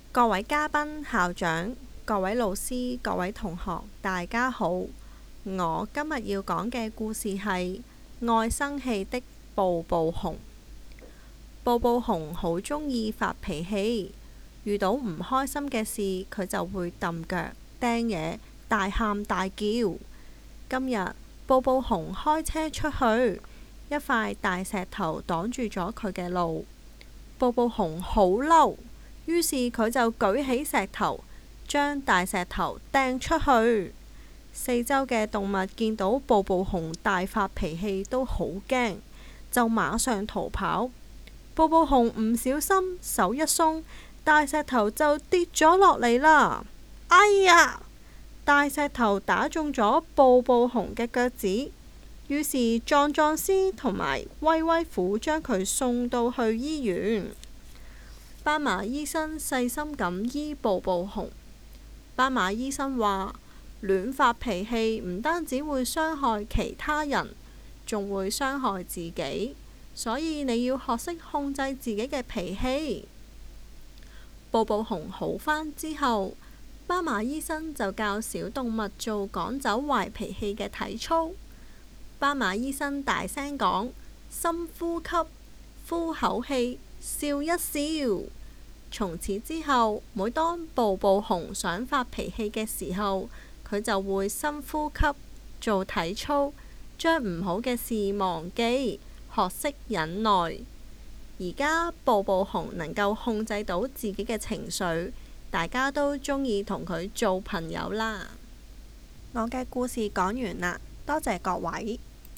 各位嘉賓、校長、各位老師、各位同學，大家好。我今日要講嘅故事係愛生氣的布布熊。布布熊好鍾意發脾氣，遇到唔開心嘅事，佢就會揼腳、掟嘢、大喊大叫。今日布布熊開車出去，一塊大石頭擋住咗佢嘅路。布布熊好嬲，於是佢就舉起石頭，將大石頭掟出去。四周嘅動物見到布布熊大發脾氣都好驚，就馬上逃跑。布布熊唔小心手一鬆，大石頭就跌咗落嚟啦。哎呀！大石頭打中咗布布熊嘅腳趾，於是壯壯師同埋威威虎將佢送到去醫院。斑馬醫生細心咁醫布布熊。斑馬醫生話：亂發脾氣唔單止會傷害其他人，仲會傷害自己，所以你要學識控制自己嘅脾氣。布布熊好返之後，斑馬醫生就教小動物做趕走壞脾氣嘅體操。斑馬醫生大聲講：深呼吸，呼口氣，笑一笑。從此之後，每當布布熊想發脾氣嘅時候，佢就會深呼吸，做體操，將唔好嘅事忘記，學識忍耐。而家布布熊能夠控制到自己嘅情緒，大家都鍾意同佢做朋友啦。我嘅故事講完啦，多謝各位。